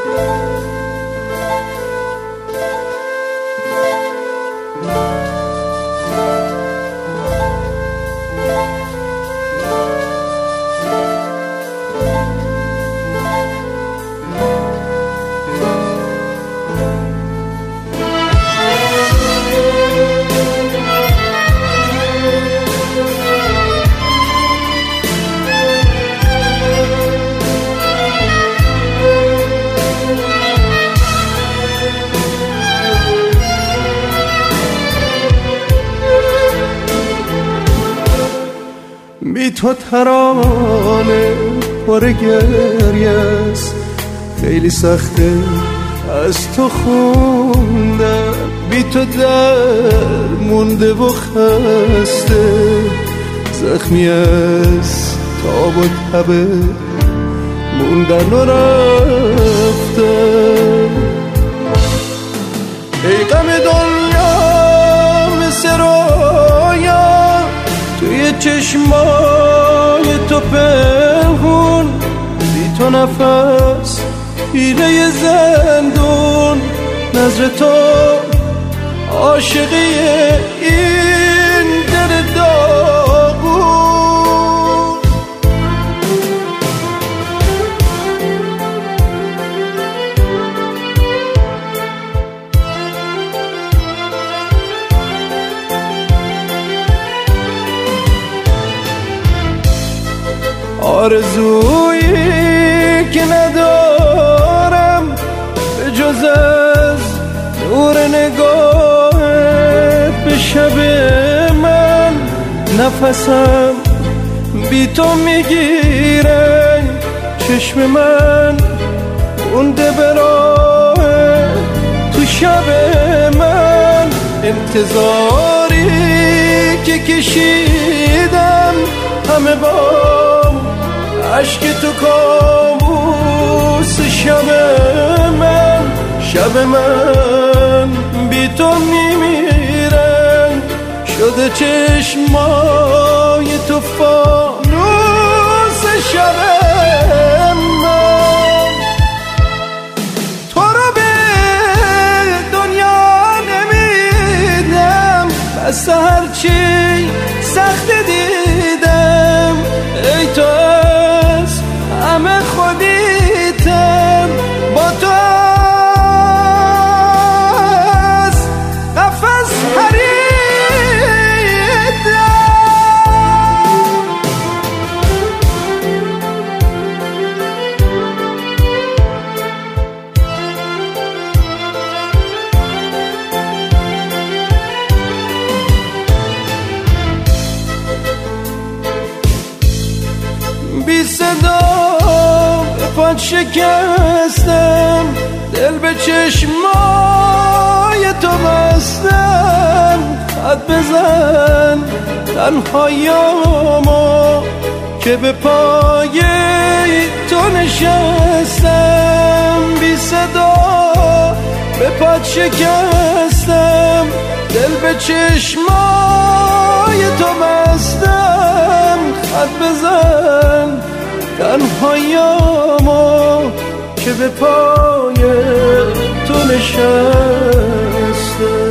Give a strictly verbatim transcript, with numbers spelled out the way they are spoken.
بی تو ترانه پر گریه است، خیلی سخته از تو خوندن. بی تو در مونده و خسته، زخمی از تاب و تبه موندن و رفتن. ای غم دنیا مثل رویا توی چشمای تو پنهون، بی تو نفس حیله زندون. نظر تو عاشقی این دل داغون. آرزویی که ندارم به جز از نور نگاهت، به شب من نفسم بی تو میگیره. چشم من مونده به راه تو شب من. انتظاری که کشیدم همه بام عشق تو کابوس شب من. شب من بی تو میمیرن، شده چشمای تو فانوس شب من. تو رو به دنیا نمیدم، بس هرچی سخت دیدم. ای تو از همه خودیتم، با تو از قفس پریدم. بی صدا به پات شکستم، دل به چشمای تو بستم. خط بزن تنهاییامو که به پای تو نشستم. بی صدا به پات شکستم، دل به چشمای تو بستم. خط بزن تنهاییامو که به پای تو نشستم.